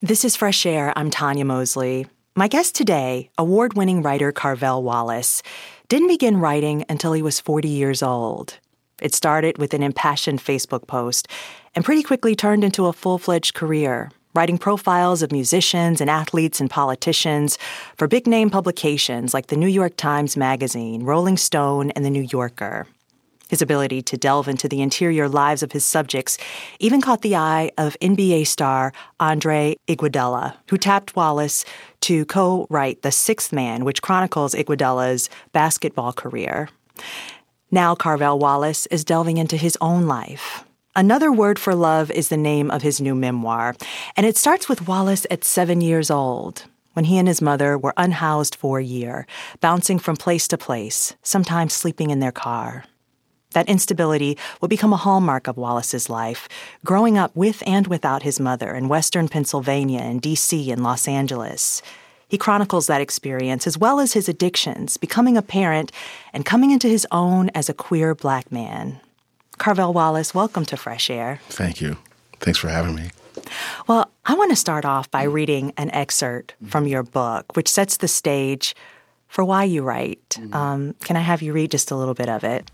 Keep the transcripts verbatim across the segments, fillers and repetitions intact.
This is Fresh Air. I'm Tanya Mosley. My guest today, award-winning writer Carvel Wallace, didn't begin writing until he was forty years old. It started with an impassioned Facebook post and pretty quickly turned into a full-fledged career, writing profiles of musicians and athletes and politicians for big-name publications like the New York Times Magazine, Rolling Stone, and The New Yorker. His ability to delve into the interior lives of his subjects even caught the eye of N B A star Andre Iguodala, who tapped Wallace to co-write The Sixth Man, which chronicles Iguodala's basketball career. Now Carvel Wallace is delving into his own life. Another Word for Love is the name of his new memoir, and it starts with Wallace at seven years old, when he and his mother were unhoused for a year, bouncing from place to place, sometimes sleeping in their car. That instability would become a hallmark of Wallace's life, growing up with and without his mother in western Pennsylvania and D C and Los Angeles. He chronicles that experience as well as his addictions, becoming a parent, and coming into his own as a queer Black man. Carvel Wallace, welcome to Fresh Air. Thank you. Thanks for having me. Well, I want to start off by reading an excerpt from your book, which sets the stage for why you write. Um, can I have you read just a little bit of it?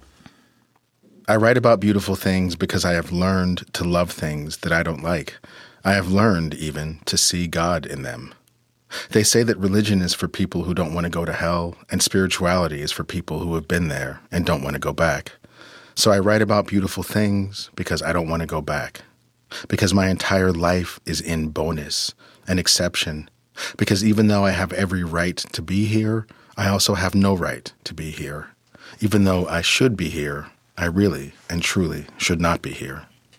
I write about beautiful things because I have learned to love things that I don't like. I have learned, even, to see God in them. They say that religion is for people who don't want to go to hell, and spirituality is for people who have been there and don't want to go back. So I write about beautiful things because I don't want to go back. Because my entire life is in bonus, an exception. Because even though I have every right to be here, I also have no right to be here. Even though I should be here, I really and truly should not be here.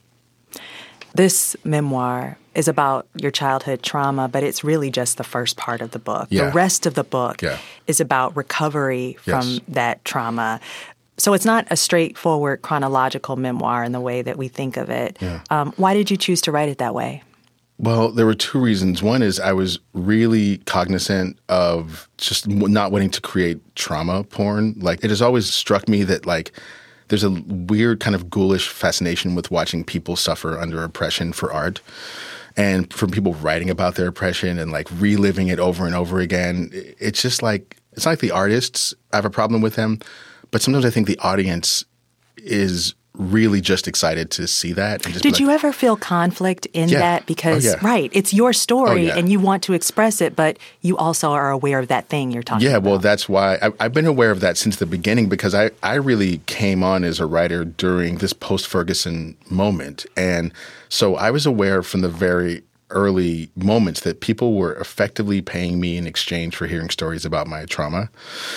This memoir is about your childhood trauma, but it's really just the first part of the book. Yeah. The rest of the book yeah. is about recovery from yes. that trauma. So it's not a straightforward chronological memoir in the way that we think of it. Yeah. Um, why did you choose to write it that way? Well, there were two reasons. One is I was really cognizant of just not wanting to create trauma porn. Like, it has always struck me that, like, there's a weird kind of ghoulish fascination with watching people suffer under oppression for art, and for people writing about their oppression and like reliving it over and over again. It's just like, it's not like the artists, I have a problem with them, but sometimes I think the audience is really just excited to see that. And just Did like, you ever feel conflict in yeah. that? Because, oh, yeah. right, it's your story oh, yeah. and you want to express it, but you also are aware of that thing you're talking yeah, about. Yeah, well, that's why I, I've been aware of that since the beginning, because I, I really came on as a writer during this post-Ferguson moment. And so I was aware from the very early moments that people were effectively paying me in exchange for hearing stories about my trauma.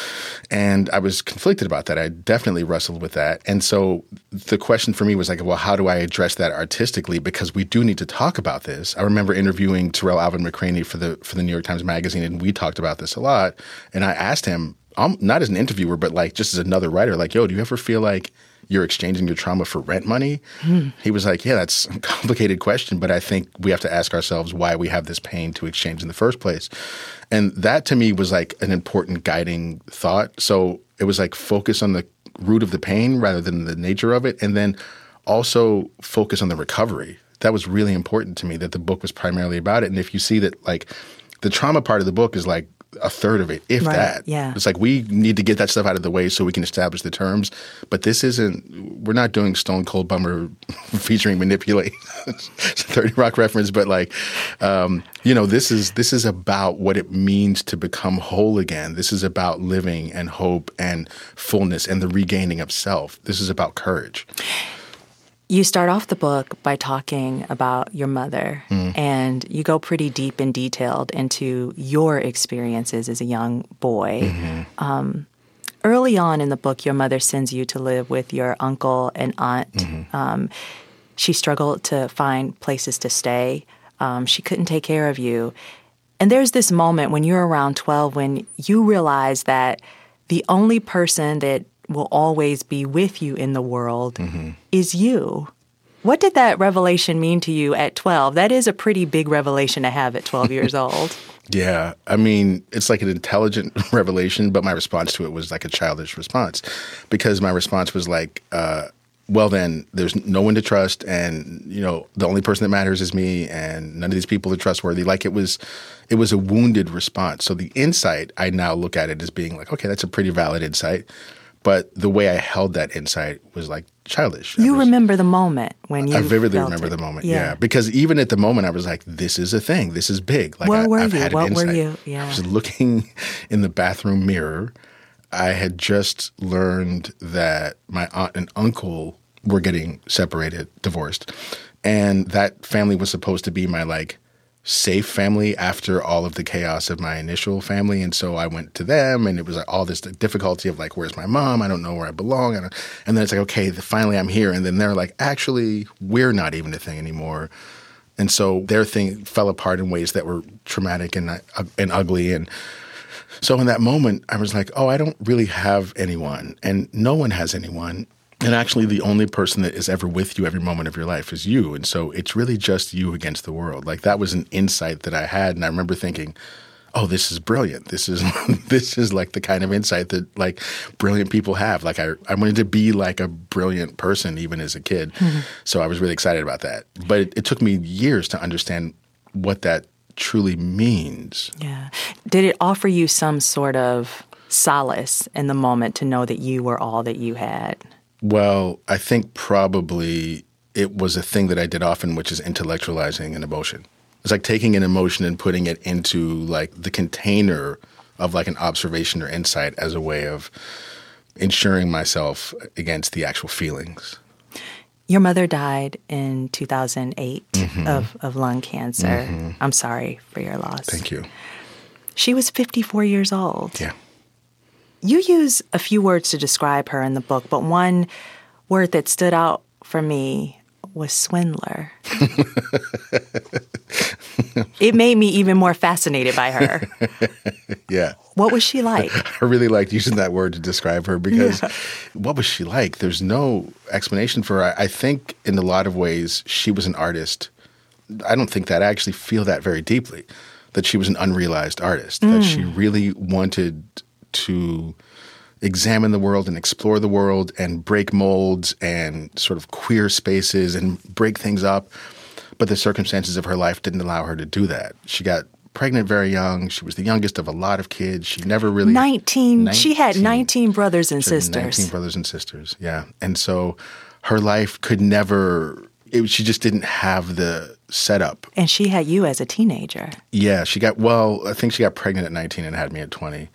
And I was conflicted about that. I definitely wrestled with that. And so the question for me was like, well, how do I address that artistically? Because we do need to talk about this. I remember interviewing Terrell Alvin McCraney for the for the New York Times Magazine, and we talked about this a lot. And I asked him, um, not as an interviewer, but like just as another writer, like, yo, do you ever feel like you're exchanging your trauma for rent money? Hmm. He was like, yeah, that's a complicated question, but I think we have to ask ourselves why we have this pain to exchange in the first place. And that to me was like an important guiding thought. So it was like focus on the root of the pain rather than the nature of it, and then also focus on the recovery. That was really important to me, that the book was primarily about it. And if you see that, like, the trauma part of the book is like a third of it, if right, that. Yeah. It's like we need to get that stuff out of the way so we can establish the terms. But this isn't – we're not doing Stone Cold Bummer featuring Manipulate. It's a thirty Rock reference. But like, um, you know, this is this is about what it means to become whole again. This is about living and hope and fullness and the regaining of self. This is about courage. You start off the book by talking about your mother, mm. and you go pretty deep and detailed into your experiences as a young boy. Mm-hmm. Um, early on in the book, your mother sends you to live with your uncle and aunt. Mm-hmm. Um, she struggled to find places to stay. Um, she couldn't take care of you. And there's this moment when you're around twelve when you realize that the only person that will always be with you in the world mm-hmm. is you. What did that revelation mean to you at twelve? That is a pretty big revelation to have at twelve years old. Yeah. I mean, it's like an intelligent revelation, but my response to it was like a childish response, because my response was like, uh, well, then there's no one to trust, and you know the only person that matters is me, and none of these people are trustworthy. Like it was, it was a wounded response. So the insight, I now look at it as being like, okay, that's a pretty valid insight. But the way I held that insight was like childish. You was, remember the moment when you I vividly felt remember it. the moment, yeah. yeah. Because even at the moment, I was like, this is a thing. This is big. Like, Where I, were I've you? had an What insight. were you? Yeah. I was looking in the bathroom mirror. I had just learned that my aunt and uncle were getting separated, divorced. And that family was supposed to be my, like, safe family after all of the chaos of my initial family. And so I went to them, and it was like all this difficulty of like, where's my mom? I don't know where I belong. I don't, and then it's like, okay, finally I'm here. And then they're like, actually, we're not even a thing anymore. And so their thing fell apart in ways that were traumatic and, uh, and ugly. And so in that moment, I was like, oh, I don't really have anyone, and no one has anyone. And actually, the only person that is ever with you every moment of your life is you. And so it's really just you against the world. Like that was an insight that I had. And I remember thinking, oh, this is brilliant. This is this is like the kind of insight that like brilliant people have. Like I, I wanted to be like a brilliant person even as a kid. Mm-hmm. So I was really excited about that. But it, it took me years to understand what that truly means. Yeah. Did it offer you some sort of solace in the moment to know that you were all that you had? Well, I think probably it was a thing that I did often, which is intellectualizing an emotion. It's like taking an emotion and putting it into like the container of like an observation or insight as a way of insuring myself against the actual feelings. Your mother died in two thousand eight mm-hmm. of, of lung cancer. Mm-hmm. I'm sorry for your loss. Thank you. She was fifty-four years old. Yeah. You use a few words to describe her in the book, but one word that stood out for me was swindler. It made me even more fascinated by her. Yeah. What was she like? I really liked using that word to describe her because Yeah. What was she like? There's no explanation for her. I think in a lot of ways she was an artist. I don't think that I actually feel that very deeply, that she was an unrealized artist, mm. that she really wanted to examine the world and explore the world and break molds and sort of queer spaces and break things up. But the circumstances of her life didn't allow her to do that. She got pregnant very young. She was the youngest of a lot of kids. She never really... nineteen. nineteen. She had nineteen brothers and she had sisters. nineteen brothers and sisters, yeah. And so her life could never... It, she just didn't have the setup. And she had you as a teenager. Yeah, she got... Well, I think she got pregnant at nineteen and had me at twenty.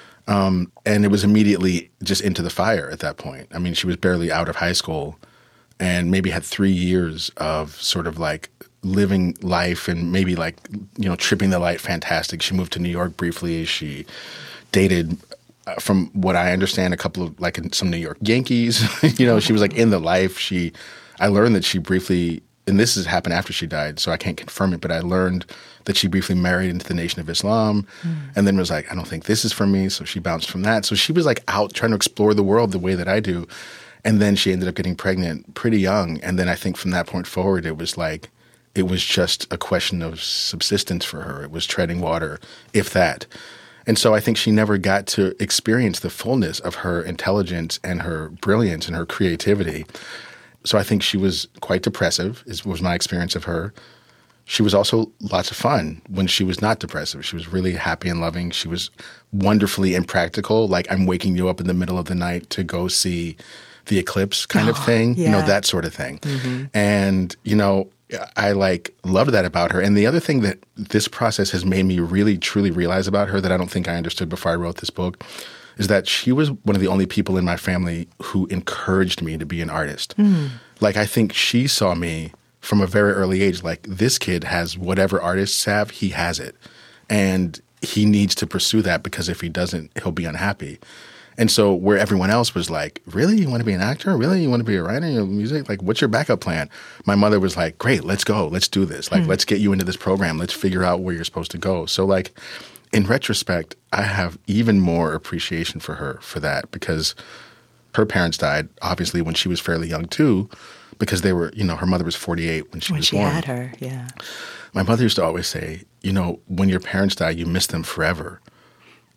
Um, and it was immediately just into the fire at that point. I mean, she was barely out of high school and maybe had three years of sort of like living life and maybe like, you know, tripping the light fantastic. She moved to New York briefly. She dated, uh, from what I understand, a couple of like some New York Yankees. You know, she was like in the life. She, I learned that she briefly, and this has happened after she died, so I can't confirm it, but I learned that she briefly married into the Nation of Islam mm. and then was like, I don't think this is for me. So she bounced from that. So she was like out trying to explore the world the way that I do. And then she ended up getting pregnant pretty young. And then I think from that point forward, it was like, it was just a question of subsistence for her. It was treading water, if that. And so I think she never got to experience the fullness of her intelligence and her brilliance and her creativity. So I think she was quite depressive, is, was my experience of her. She was also lots of fun when she was not depressive. She was really happy and loving. She was wonderfully impractical, like I'm waking you up in the middle of the night to go see the eclipse kind oh, of thing, yeah. you know, that sort of thing. Mm-hmm. And, you know, I like loved that about her. And the other thing that this process has made me really, truly realize about her that I don't think I understood before I wrote this book is that she was one of the only people in my family who encouraged me to be an artist. Mm. Like, I think she saw me from a very early age, like, this kid has whatever artists have, he has it. And he needs to pursue that because if he doesn't, he'll be unhappy. And so where everyone else was like, really? You want to be an actor? Really? You want to be a writer? You know, music? Like, what's your backup plan? My mother was like, great, let's go. Let's do this. Like, mm. let's get you into this program. Let's figure out where you're supposed to go. So, like, in retrospect, I have even more appreciation for her for that because her parents died, obviously, when she was fairly young, too, because they were, you know, her mother was forty-eight when she when was she born. When she had her, yeah. My mother used to always say, you know, when your parents die, you miss them forever.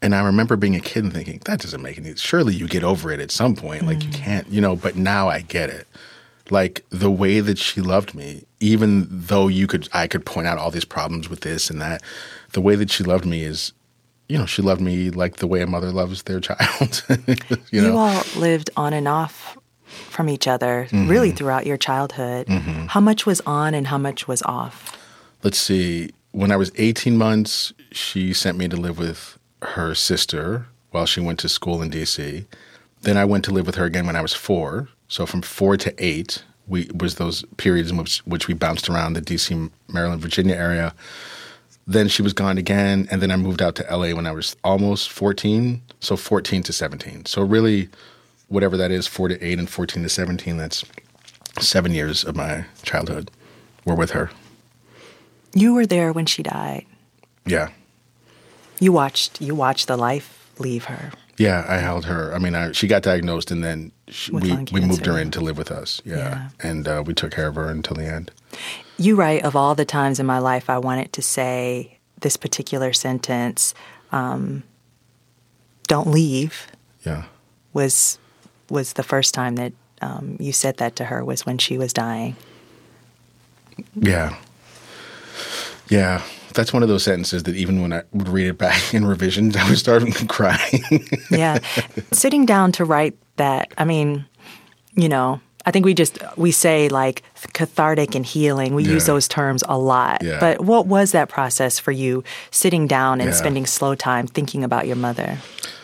And I remember being a kid and thinking, that doesn't make any, surely you get over it at some point. Mm. Like you can't, you know, but now I get it. Like the way that she loved me, even though you could, I could point out all these problems with this and that, the way that she loved me is, you know, she loved me like the way a mother loves their child. you know? You all lived on and off from each other mm-hmm. really throughout your childhood. Mm-hmm. How much was on and how much was off? Let's see. When I was eighteen months, she sent me to live with her sister while she went to school in D C. Then I went to live with her again when I was four. So from four to eight we was those periods in which, which we bounced around the D C, Maryland, Virginia area. Then she was gone again, and then I moved out to L A when I was almost fourteen, so fourteen to seventeen. So really, whatever that is, four to eight and fourteen to seventeen, that's seven years of my childhood were with her. You were there when she died. Yeah. You watched you watched the life leave her. Yeah, I held her. I mean, I, she got diagnosed, and then she, we, we moved her in to live with us. Yeah, yeah. And uh, we took care of her until the end. You write, of all the times in my life I wanted to say this particular sentence, um, don't leave, yeah, was was the first time that um, you said that to her was when she was dying. Yeah. Yeah. That's one of those sentences that even when I would read it back in revisions, I would start crying. Yeah. Sitting down to write that, I mean, you know, I think we just, we say like cathartic and healing. We yeah. use those terms a lot. Yeah. But what was that process for you, sitting down and yeah. spending slow time thinking about your mother?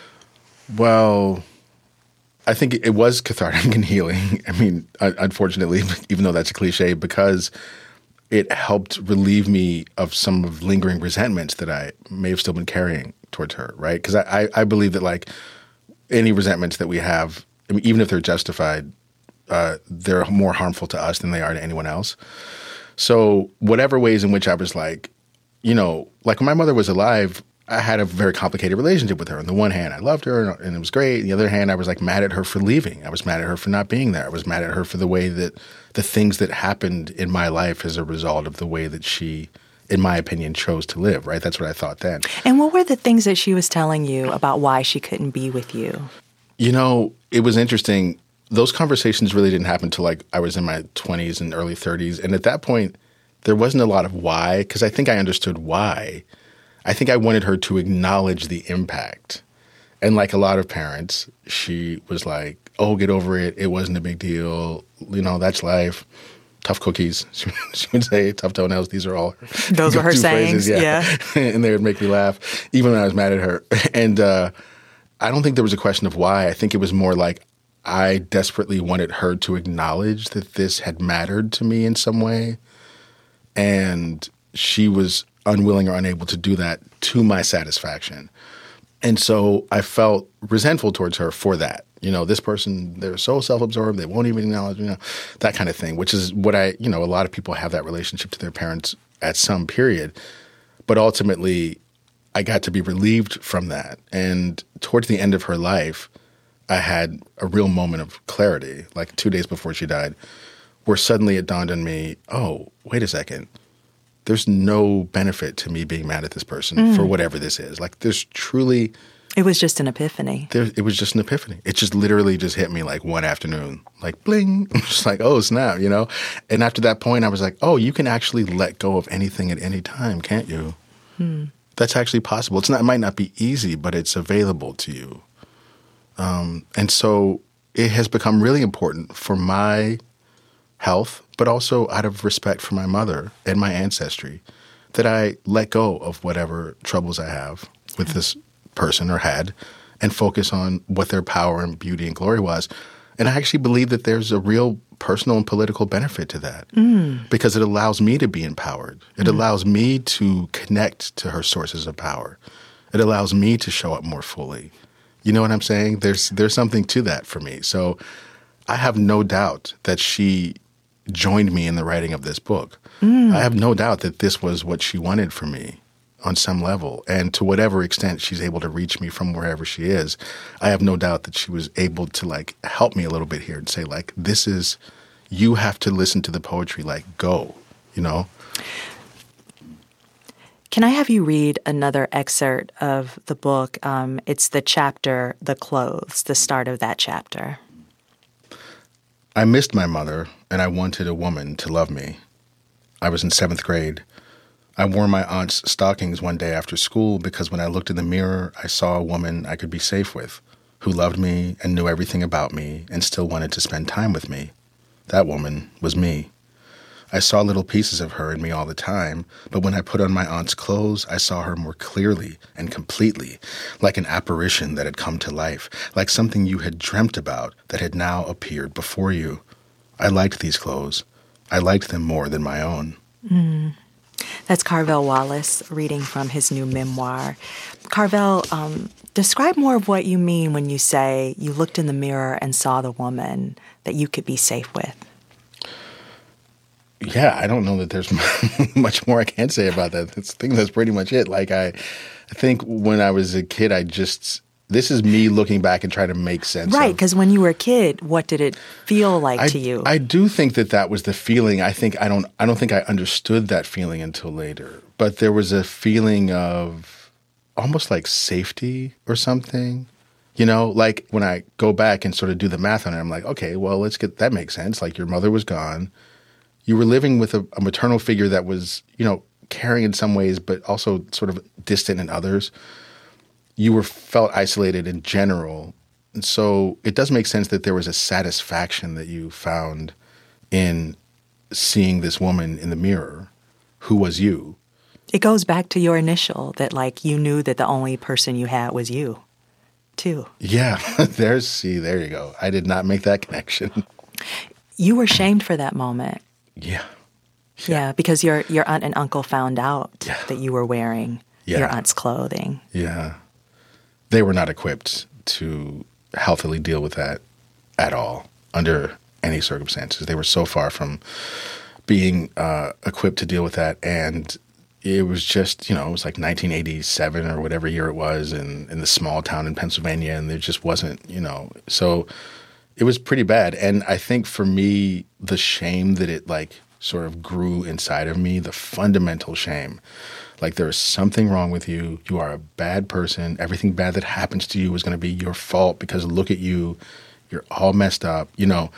Well, I think it was cathartic and healing. I mean, unfortunately, even though that's a cliche, because it helped relieve me of some of lingering resentments that I may have still been carrying towards her, right? Because I, I, I believe that like any resentments that we have, I mean, even if they're justified, uh, they're more harmful to us than they are to anyone else. So whatever ways in which I was like, you know, like when my mother was alive, I had a very complicated relationship with her. On the one hand, I loved her and it was great. On the other hand, I was like mad at her for leaving. I was mad at her for not being there. I was mad at her for the way that the things that happened in my life as a result of the way that she, in my opinion, chose to live, right? That's what I thought then. And what were the things that she was telling you about why she couldn't be with you? You know, it was interesting. Those conversations really didn't happen until like I was in my twenties and early thirties. And at that point, there wasn't a lot of why, because I think I understood why. I think I wanted her to acknowledge the impact. And like a lot of parents, she was like, oh, get over it. It wasn't a big deal. You know, that's life. Tough cookies. She would say, tough toenails. These are all her Those were her sayings, phrases, yeah. yeah. And they would make me laugh, even when I was mad at her. And uh, I don't think there was a question of why. I think it was more like I desperately wanted her to acknowledge that this had mattered to me in some way. And she was unwilling or unable to do that to my satisfaction. And so I felt resentful towards her for that. You know, this person, they're so self-absorbed, they won't even acknowledge, you know, that kind of thing, which is what I, you know, a lot of people have that relationship to their parents at some period. But ultimately, I got to be relieved from that. And towards the end of her life, I had a real moment of clarity, like two days before she died, where suddenly it dawned on me, oh, wait a second. There's no benefit to me being mad at this person mm. for whatever this is. Like there's truly... It was just an epiphany. There, it was just an epiphany. It just literally just hit me like one afternoon, like bling, just like, oh, snap, you know? And after that point, I was like, oh, you can actually let go of anything at any time, can't you? Hmm. That's actually possible. It's not. It might not be easy, but it's available to you. Um, and so it has become really important for my health, but also out of respect for my mother and my ancestry, that I let go of whatever troubles I have with this person or had and focus on what their power and beauty and glory was. And I actually believe that there's a real personal and political benefit to that mm. because it allows me to be empowered. It mm. allows me to connect to her sources of power. It allows me to show up more fully. You know what I'm saying? There's there's something to that for me. So I have no doubt that she joined me in the writing of this book. Mm. I have no doubt that this was what she wanted for me on some level. And to whatever extent she's able to reach me from wherever she is, I have no doubt that she was able to like help me a little bit here and say like, this is, you have to listen to the poetry, like go, you know? Can I have you read another excerpt of the book? Um, it's the chapter, The Clothes, the start of that chapter. I missed my mother, and I wanted a woman to love me. I was in seventh grade. I wore my aunt's stockings one day after school because when I looked in the mirror, I saw a woman I could be safe with, who loved me and knew everything about me and still wanted to spend time with me. That woman was me. I saw little pieces of her in me all the time, but when I put on my aunt's clothes, I saw her more clearly and completely, like an apparition that had come to life, like something you had dreamt about that had now appeared before you. I liked these clothes. I liked them more than my own. Mm. That's Carvel Wallace reading from his new memoir. Carvel, um, describe more of what you mean when you say you looked in the mirror and saw the woman that you could be safe with. Yeah, I don't know that there's much more I can say about that. That's, I think that's pretty much it. Like, I, I think when I was a kid, I just, this is me looking back and trying to make sense Right, of. because when you were a kid, what did it feel like I, to you? I do think that that was the feeling. I think I don't, I don't think I understood that feeling until later. But there was a feeling of almost like safety or something. You know, like when I go back and sort of do the math on it, I'm like, okay, well, let's get, that makes sense. Like your mother was gone. You were living with a, a maternal figure that was, you know, caring in some ways, but also sort of distant in others. You were felt isolated in general. And so it does make sense that there was a satisfaction that you found in seeing this woman in the mirror who was you. It goes back to your initial, that like you knew that the only person you had was you, too. Yeah, there's, see, there you go. I did not make that connection. You were shamed for that moment. Yeah. Yeah, yeah because your your aunt and uncle found out yeah. that you were wearing yeah. your aunt's clothing. Yeah. They were not equipped to healthily deal with that at all under any circumstances. They were so far from being uh, equipped to deal with that. And it was just, you know, it was like nineteen eighty-seven or whatever year it was in, in the small town in Pennsylvania. And there just wasn't, you know, so it was pretty bad. And I think for me, the shame that it like sort of grew inside of me, the fundamental shame, like there is something wrong with you. You are a bad person. Everything bad that happens to you is going to be your fault because look at you. You're all messed up. You know,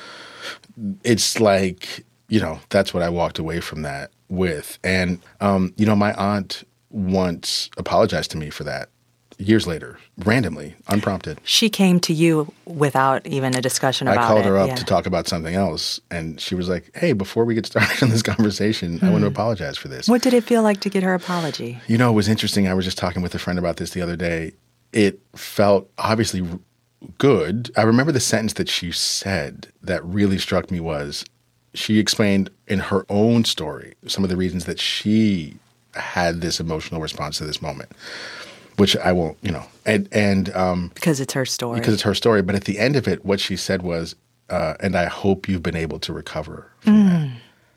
it's like, you know, that's what I walked away from that with. And, um, you know, my aunt once apologized to me for that. Years later, randomly, unprompted. She came to you without even a discussion about it. I called her up yeah. to talk about something else, and she was like, hey, before we get started on this conversation, mm. I want to apologize for this. What did it feel like to get her apology? You know, it was interesting. I was just talking with a friend about this the other day. It felt obviously good. I remember the sentence that she said that really struck me was, she explained in her own story some of the reasons that she had this emotional response to this moment. Which I won't, you know, and and um, because it's her story. Because it's her story. But at the end of it, what she said was, uh, "And I hope you've been able to recover from mm. that."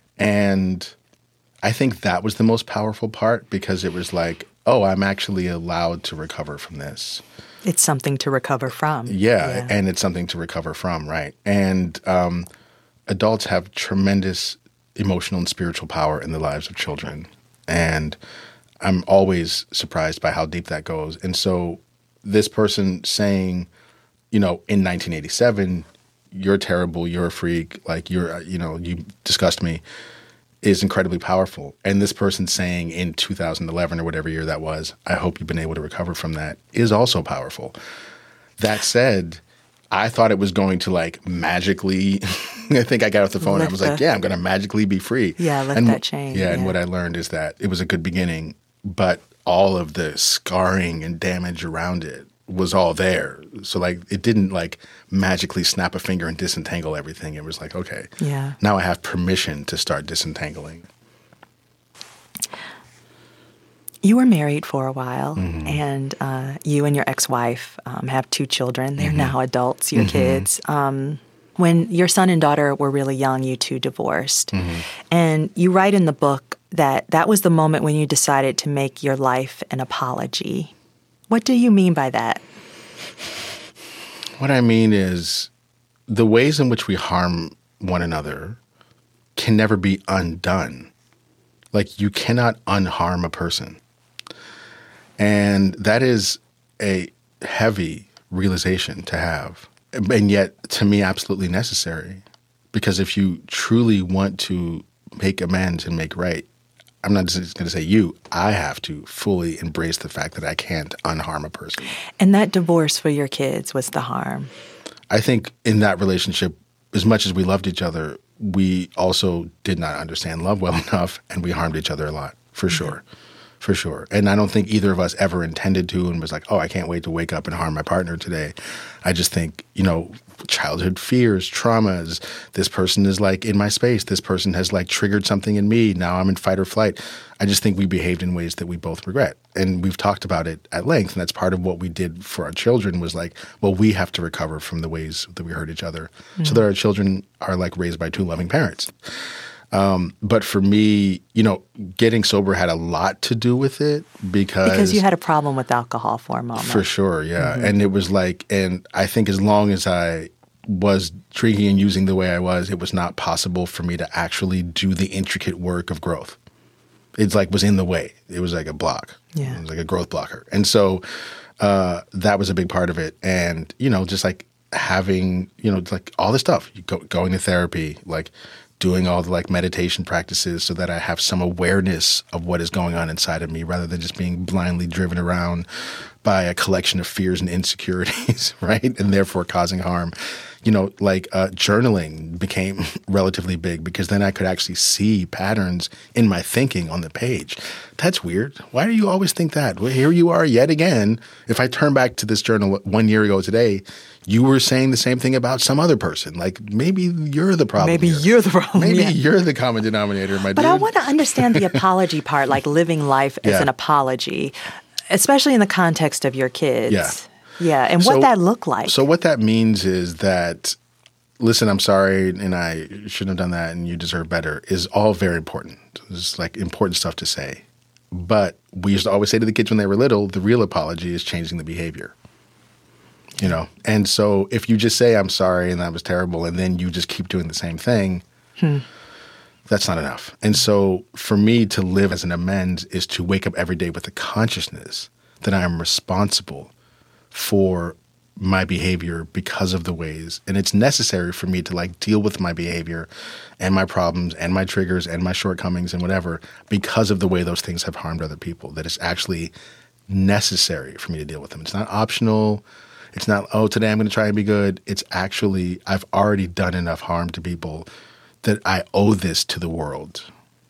And I think that was the most powerful part because it was like, "Oh, I'm actually allowed to recover from this." It's something to recover from. Yeah, yeah. and it's something to recover from, right? And um, adults have tremendous emotional and spiritual power in the lives of children, and I'm always surprised by how deep that goes. And so this person saying, you know, in nineteen eighty-seven, you're terrible, you're a freak, like you're, you know, you disgust me, is incredibly powerful. And this person saying in two thousand eleven or whatever year that was, I hope you've been able to recover from that, is also powerful. That said, I thought it was going to like magically, I think I got off the phone and I was the, like, yeah, I'm going to magically be free. Yeah, lift and, that chain. Yeah, yeah, and what I learned is that it was a good beginning, but all of the scarring and damage around it was all there. So like it didn't like magically snap a finger and disentangle everything. It was like, okay, yeah. now I have permission to start disentangling. You were married for a while, mm-hmm. and uh, you and your ex-wife um, have two children. They're mm-hmm. now adults, your mm-hmm. kids. Um, when your son and daughter were really young, you two divorced. Mm-hmm. And you write in the book that that was the moment when you decided to make your life an apology. What do you mean by that? What I mean is the ways in which we harm one another can never be undone. Like you cannot unharm a person. And that is a heavy realization to have. And yet, to me, absolutely necessary. Because if you truly want to make amends and make right, I'm not just going to say you, I have to fully embrace the fact that I can't unharm a person. And that divorce for your kids was the harm. I think in that relationship, as much as we loved each other, we also did not understand love well enough, and we harmed each other a lot, for mm-hmm. sure. For sure. And I don't think either of us ever intended to and was like, oh, I can't wait to wake up and harm my partner today. I just think, you know, childhood fears, traumas, this person is like in my space. This person has like triggered something in me. Now I'm in fight or flight. I just think we behaved in ways that we both regret. And we've talked about it at length. And that's part of what we did for our children was like, well, we have to recover from the ways that we hurt each other mm-hmm. so that our children are like raised by two loving parents. Um, but for me, you know, getting sober had a lot to do with it because... Because you had a problem with alcohol for a moment. For sure, yeah. Mm-hmm. And it was like, and I think as long as I was drinking and using the way I was, it was not possible for me to actually do the intricate work of growth. It's like was in the way. It was like a block. Yeah. It was like a growth blocker. And so uh, that was a big part of it. And, you know, just like having, you know, like all this stuff, you go, going to therapy, like... doing all the like meditation practices so that I have some awareness of what is going on inside of me rather than just being blindly driven around by a collection of fears and insecurities, right? And therefore causing harm. You know, like uh, journaling became relatively big because then I could actually see patterns in my thinking on the page. That's weird. Why do you always think that? Well, here you are yet again. If I turn back to this journal one year ago today, you were saying the same thing about some other person. Like maybe you're the problem. Maybe here. you're the problem. Maybe yeah. you're the common denominator, my dude. But I want to understand the apology part, like living life as yeah. an apology, especially in the context of your kids. Yeah. Yeah, and so, what that looked like. So what that means is that, listen, I'm sorry, and I shouldn't have done that, and you deserve better, is all very important. It's like important stuff to say. But we used to always say to the kids when they were little, the real apology is changing the behavior. You know? And so if you just say, I'm sorry, and that was terrible, and then you just keep doing the same thing, hmm. that's not enough. And so for me to live as an amends is to wake up every day with the consciousness that I am responsible for my behavior because of the ways. And it's necessary for me to like deal with my behavior and my problems and my triggers and my shortcomings and whatever because of the way those things have harmed other people, that it's actually necessary for me to deal with them. It's not optional. It's not, oh, today I'm going to try and be good. It's actually, I've already done enough harm to people that I owe this to the world.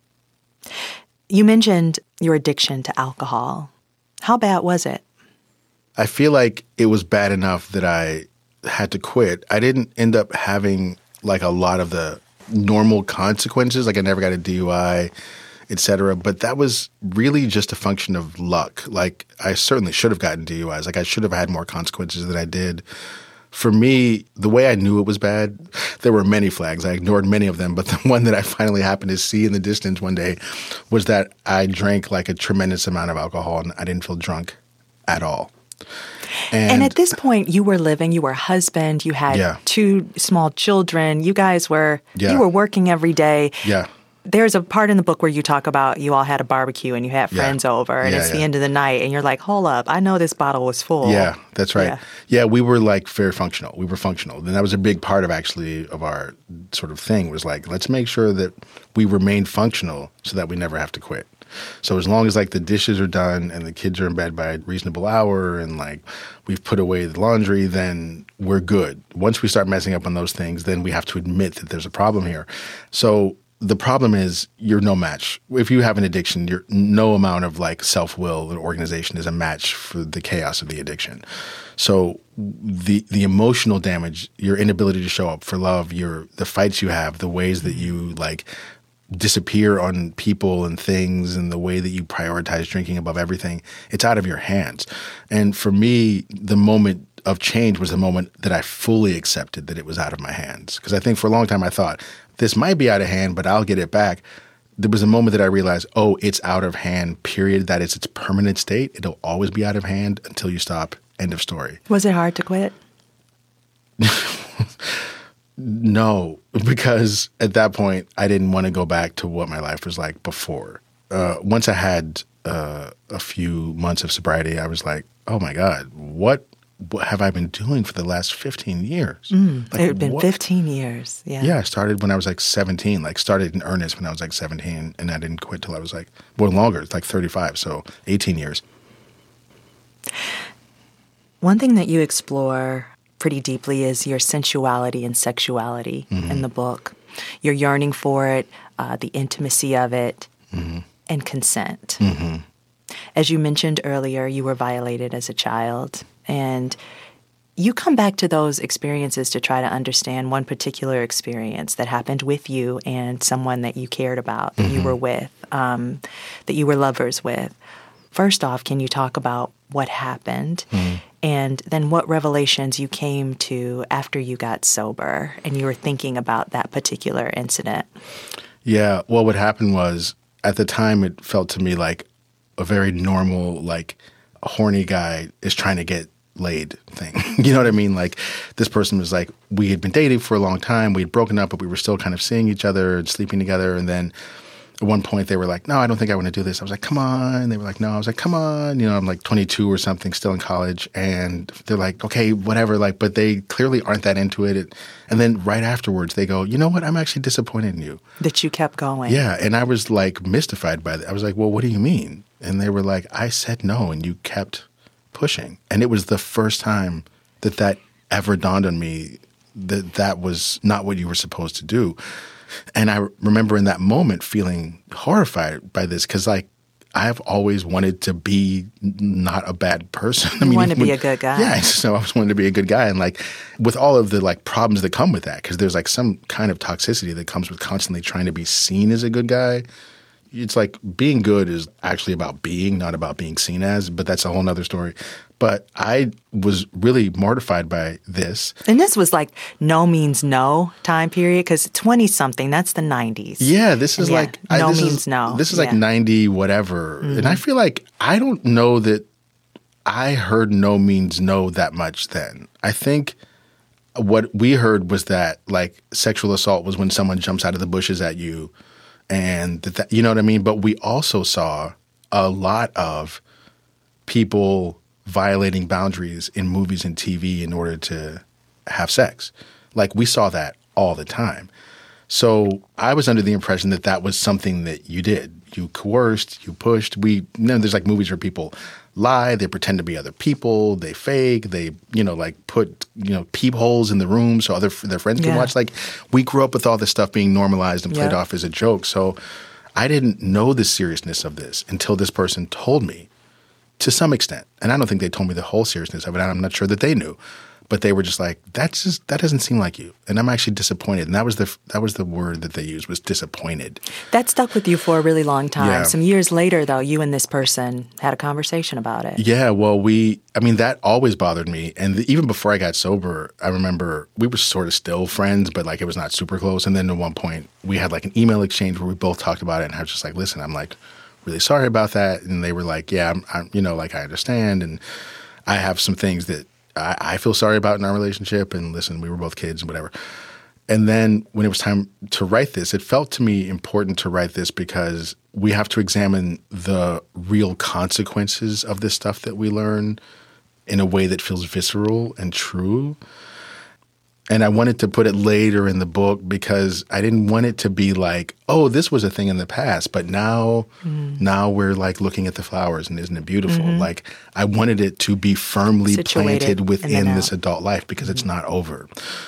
You mentioned your addiction to alcohol. How bad was it? I feel like it was bad enough that I had to quit. I didn't end up having like a lot of the normal consequences. Like I never got a D U I, et cetera. But that was really just a function of luck. Like I certainly should have gotten D U Is. Like I should have had more consequences than I did. For me, the way I knew it was bad, there were many flags. I ignored many of them. But the one that I finally happened to see in the distance one day was that I drank like a tremendous amount of alcohol and I didn't feel drunk at all. And, and at this point, you were living, you were a husband, you had yeah. two small children, you guys were, yeah. you were working every day. Yeah. There's a part in the book where you talk about you all had a barbecue and you had friends yeah. over and yeah, it's yeah. the end of the night and you're like, hold up, I know this bottle was full. Yeah, that's right. Yeah. yeah, we were like very functional. We were functional. And that was a big part of actually of our sort of thing was like, let's make sure that we remain functional so that we never have to quit. So as long as like the dishes are done and the kids are in bed by a reasonable hour and like we've put away the laundry, then we're good. Once we start messing up on those things, then we have to admit that there's a problem here. So the problem is you're no match. If you have an addiction, you're no amount of like self-will and organization is a match for the chaos of the addiction. So the the emotional damage, your inability to show up for love, your the fights you have, the ways that you like disappear on people and things and the way that you prioritize drinking above everything, it's out of your hands. And for me, the moment of change was the moment that I fully accepted that it was out of my hands. Because I think for a long time I thought, this might be out of hand, but I'll get it back. There was a moment that I realized, oh, it's out of hand, period. That is its permanent state. It'll always be out of hand until you stop. End of story. Was it hard to quit? No, because at that point, I didn't want to go back to what my life was like before. Uh, once I had uh, a few months of sobriety, I was like, oh my God, what, what have I been doing for the last fifteen years? Mm, like, it had been what? fifteen years. Yeah. Yeah, I started when I was like seventeen, like started in earnest when I was like seventeen, and I didn't quit till I was like, well, longer, it's like thirty-five, so eighteen years. One thing that you explore pretty deeply is your sensuality and sexuality mm-hmm. in the book. Your yearning for it, uh, the intimacy of it, mm-hmm. and consent. Mm-hmm. As you mentioned earlier, you were violated as a child, and you come back to those experiences to try to understand one particular experience that happened with you and someone that you cared about, that mm-hmm. you were with, um, that you were lovers with. First off, can you talk about what happened mm-hmm. and then what revelations you came to after you got sober and you were thinking about that particular incident? Yeah, well, what happened was at the time it felt to me like a very normal, like a horny guy is trying to get laid thing. You know what I mean? Like this person was like, we had been dating for a long time. We had broken up, but we were still kind of seeing each other and sleeping together. And then at one point they were like, no, I don't think I want to do this. I was like, come on. They were like, no. I was like, come on. You know, I'm like twenty-two or something, still in college. And they're like, okay, whatever. Like, but they clearly aren't that into it. And then right afterwards they go, you know what? I'm actually disappointed in you. That you kept going. Yeah. And I was like mystified by that. I was like, well, what do you mean? And they were like, I said no and you kept pushing. And it was the first time that that ever dawned on me that that was not what you were supposed to do. And I remember in that moment feeling horrified by this because, like, I've always wanted to be not a bad person. I you mean, wanted to be when, a good guy. Yeah, so I always wanted to be a good guy. And, like, with all of the, like, problems that come with that, because there's, like, some kind of toxicity that comes with constantly trying to be seen as a good guy. It's like being good is actually about being, not about being seen as, but that's a whole nother story. But I was really mortified by this. And this was like no means no time period because twenty-something, that's the nineties. Yeah, this is yeah, like – no this means is, no. This is yeah. like ninety whatever. Mm-hmm. And I feel like I don't know that I heard no means no that much then. I think what we heard was that like sexual assault was when someone jumps out of the bushes at you. And that, that, you know what I mean? But we also saw a lot of people violating boundaries in movies and T V in order to have sex. Like we saw that all the time. So I was under the impression that that was something that you did. You coerced, you pushed. We you know, there's like movies where people lie, they pretend to be other people, they fake, they, you know, like put, you know, peepholes in the room so other their friends can yeah. watch. Like we grew up with all this stuff being normalized and played yeah. off as a joke. So I didn't know the seriousness of this until this person told me to some extent. And I don't think they told me the whole seriousness of it. I'm not sure that they knew. But they were just like, that's just that doesn't seem like you. And I'm actually disappointed. And that was the that was the word that they used, was disappointed. That stuck with you for a really long time. Yeah. Some years later, though, you and this person had a conversation about it. Yeah, well, we – I mean, that always bothered me. And the, even before I got sober, I remember we were sort of still friends, but like it was not super close. And then at one point, we had like an email exchange where we both talked about it. And I was just like, listen, I'm like really sorry about that. And they were like, yeah, I'm, I'm you know, like I understand. And I have some things that – I, I feel sorry about in our relationship, and listen, we were both kids and whatever. And then when it was time to write this, it felt to me important to write this because we have to examine the real consequences of this stuff that we learn in a way that feels visceral and true. And I wanted to put it later in the book because I didn't want it to be like, oh, this was a thing in the past, but now mm. now we're like looking at the flowers and isn't it beautiful? Mm-hmm. Like I wanted it to be firmly situated planted within in this adult life because mm-hmm. it's not over.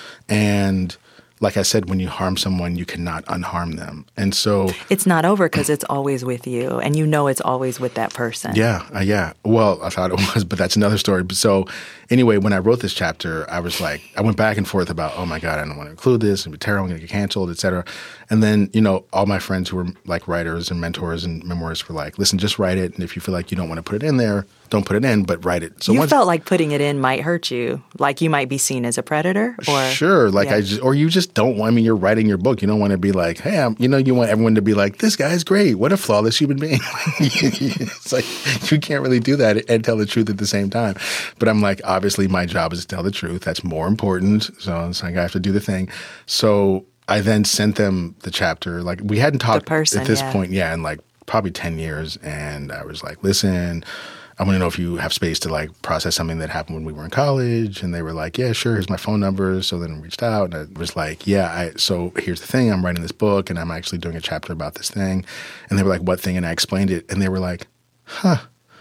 And like I said, when you harm someone, you cannot unharm them. And so it's not over because it's always with you and you know it's always with that person. Yeah, uh, yeah. Well, I thought it was, but that's another story. So anyway, when I wrote this chapter, I was like, I went back and forth about, oh my God, I don't want to include this. It'd be terrible. I'm going to get canceled, et cetera. And then, you know, all my friends who were like writers and mentors and memoirists were like, listen, just write it. And if you feel like you don't want to put it in there, don't put it in, but write it. So you once, felt like putting it in might hurt you, like you might be seen as a predator, or sure, like yeah. I just, or you just don't want. I mean, you're writing your book. You don't want to be like, hey, I'm, you know, you want everyone to be like, this guy's great. What a flawless human being. It's like you can't really do that and tell the truth at the same time. But I'm like, obviously, my job is to tell the truth. That's more important. So it's like I have to do the thing. So I then sent them the chapter. Like we hadn't talked person, at this yeah. point, yeah, in like probably ten years. And I was like, listen, I want to know if you have space to like process something that happened when we were in college. And they were like, yeah, sure. Here's my phone number. So then I reached out and I was like, yeah, I, so here's the thing. I'm writing this book and I'm actually doing a chapter about this thing. And they were like, what thing? And I explained it. And they were like, huh,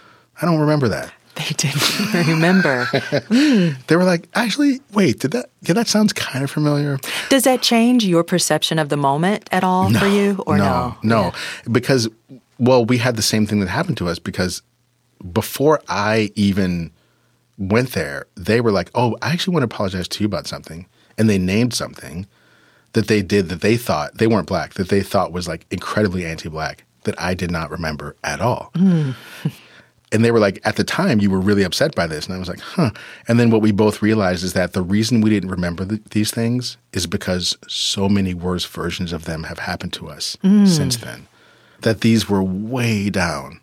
I don't remember that. They didn't remember. They were like, actually, wait, did that, yeah, that sounds kind of familiar. Does that change your perception of the moment at all no, for you or no? No, no. Yeah. Because, well, we had the same thing that happened to us because before I even went there, they were like, oh, I actually want to apologize to you about something. And they named something that they did that they thought, they weren't Black, that they thought was like incredibly anti-Black that I did not remember at all. Mm. And they were like, at the time, you were really upset by this. And I was like, huh. And then what we both realized is that the reason we didn't remember th- these things is because so many worse versions of them have happened to us mm. since then, that these were way down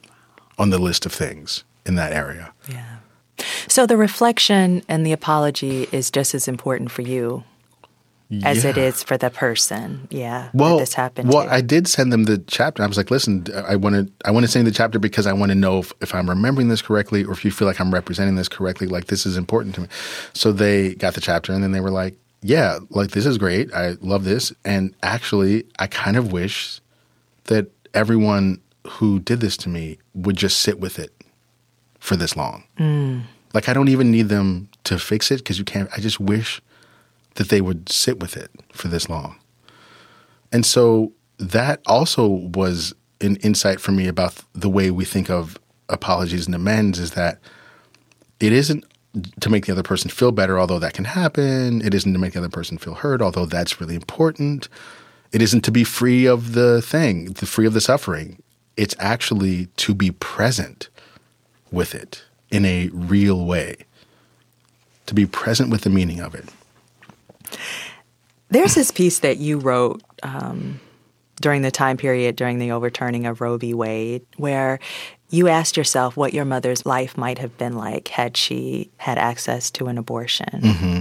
on the list of things in that area. Yeah. So the reflection and the apology is just as important for you yeah. as it is for the person. Yeah. Well, that this happened well, to. I did send them the chapter. I was like, listen, I want to I want to send you the chapter because I want to know if, if I'm remembering this correctly or if you feel like I'm representing this correctly. Like, this is important to me. So they got the chapter and then they were like, yeah, like, this is great. I love this. And actually, I kind of wish that everyone who did this to me would just sit with it for this long. Mm. Like, I don't even need them to fix it because you can't. I just wish that they would sit with it for this long. And so that also was an insight for me about the way we think of apologies and amends, is that it isn't to make the other person feel better, although that can happen. It isn't to make the other person feel heard, although that's really important. It isn't to be free of the thing, the free of the suffering. It's actually to be present with it in a real way, to be present with the meaning of it. There's this piece that you wrote um, during the time period, during the overturning of Roe v. Wade, where you asked yourself what your mother's life might have been like had she had access to an abortion. Mm-hmm.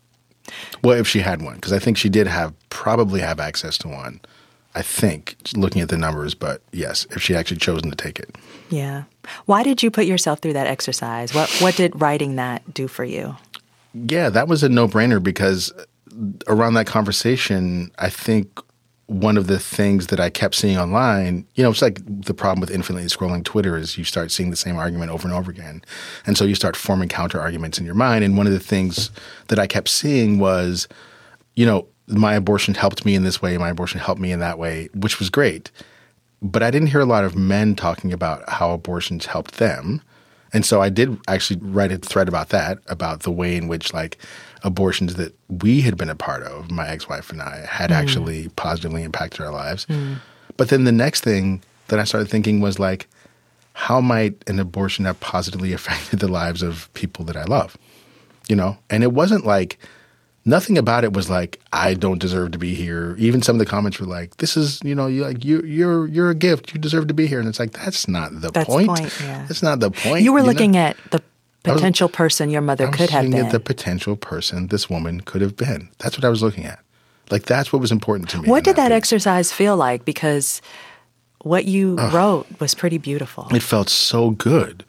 Well, if she had one, because I think she did have probably have access to one. I think, looking at the numbers, but yes, if she'd actually chosen to take it. Yeah. Why did you put yourself through that exercise? What what did writing that do for you? Yeah, that was a no-brainer because around that conversation, I think one of the things that I kept seeing online, you know, it's like the problem with infinitely scrolling Twitter is you start seeing the same argument over and over again. And so you start forming counter-arguments in your mind. And one of the things that I kept seeing was, you know, my abortion helped me in this way, my abortion helped me in that way, which was great. But I didn't hear a lot of men talking about how abortions helped them. And so I did actually write a thread about that, about the way in which, like, abortions that we had been a part of, my ex-wife and I, had mm. actually positively impacted our lives. Mm. But then the next thing that I started thinking was, like, how might an abortion have positively affected the lives of people that I love? You know? And it wasn't like, nothing about it was like, I don't deserve to be here. Even some of the comments were like, this is, you know, you're like, you, you're you're a gift. You deserve to be here. And it's like, that's not the that's point. The point yeah. That's not the point. You were you looking know? at the potential was, person your mother could have been. I was looking at the potential person this woman could have been. That's what I was looking at. Like, that's what was important to me. What did that, that exercise feel like? Because what you Ugh. wrote was pretty beautiful. It felt so good.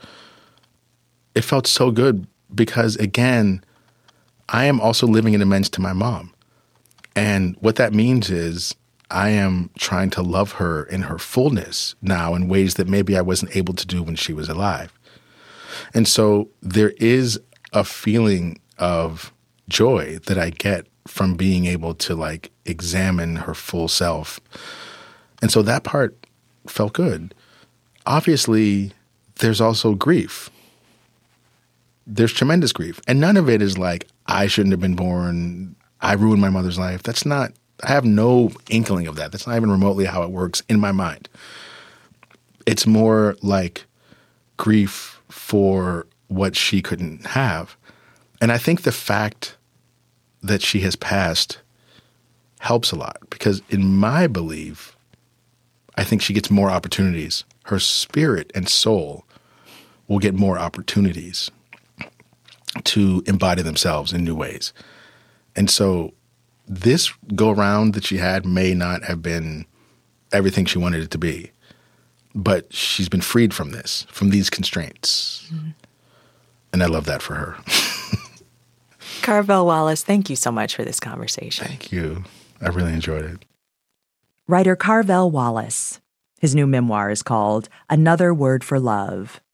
It felt so good because, again, I am also living an amends to my mom. And what that means is I am trying to love her in her fullness now in ways that maybe I wasn't able to do when she was alive. And so there is a feeling of joy that I get from being able to, like, examine her full self. And so that part felt good. Obviously, there's also grief. There's tremendous grief. And none of it is like, I shouldn't have been born, I ruined my mother's life. That's not, I have no inkling of that. That's not even remotely how it works in my mind. It's more like grief for what she couldn't have. And I think the fact that she has passed helps a lot because in my belief, I think she gets more opportunities. Her spirit and soul will get more opportunities to embody themselves in new ways. And so this go-around that she had may not have been everything she wanted it to be. but she's been freed from this, from these constraints. Mm-hmm. And I love that for her. Carvel Wallace, thank you so much for this conversation. Thank you. I really enjoyed it. Writer Carvel Wallace. His new memoir is called Another Word for Love.